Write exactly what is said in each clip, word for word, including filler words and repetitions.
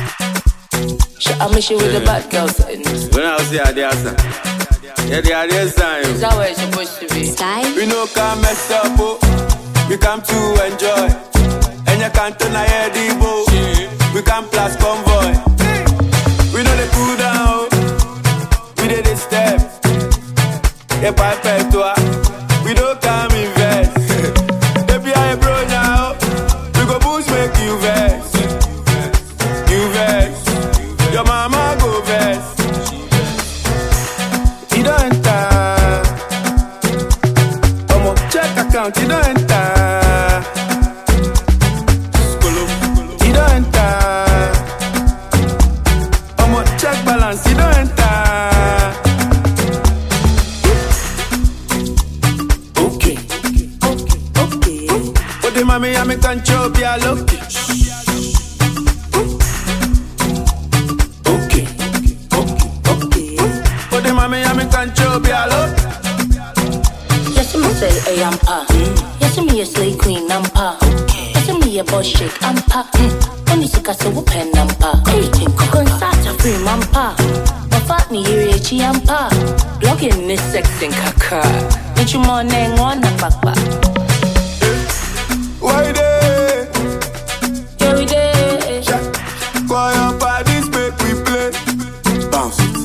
I miss you with the bad girls. When I was there, there, sir. Yeah, there, there, sir. Is that where it's supposed to be? Sky? We no come mess up, oh. We come to enjoy. And you can't turn a head, oh. We come plus convoy. We know they cool down, we did this step. Yeah, pipe to her. We don't come invest. Baby, I bro now. We go boost, make you vex. You vex. Your mama go vex. You don't enter. Come on, check account. You don't enter. You don't enter. Come on, check balance. You don't enter. Okay, okay, okay. But the mommy, I'm a control, be a lucky. Yes, me say I am pa. Yes, me a slay queen, I'm pa. Yes, me a boss chick, I'm pa. When you see us, we pen, I'm pa. Everything go start a free, I'm pa. My fat me here, H, I'm pa. Log in this sex and kaka. Get you more name one, a papa. Why there? Yeah, we there. Why your bodies make we play? Bounce it.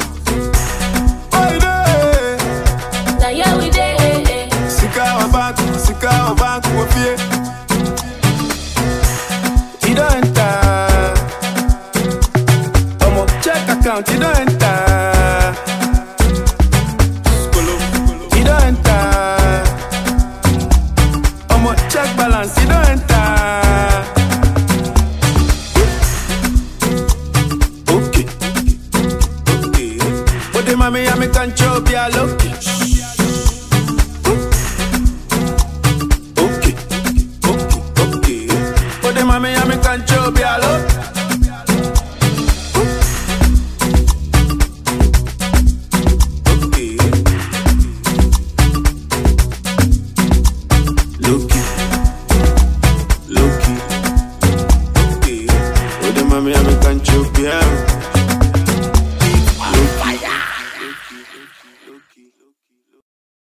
Sika bank wo fie. You don't enter. Omo check account. You don't enter. You don't enter. Omo check balance. You don't enter. Okay, okay. But the mommy I'm in control. Be a lucky. Mami, I'm in control, be a look. Okay. Looky, looky. Okay. Oh, the mami, I'm in control.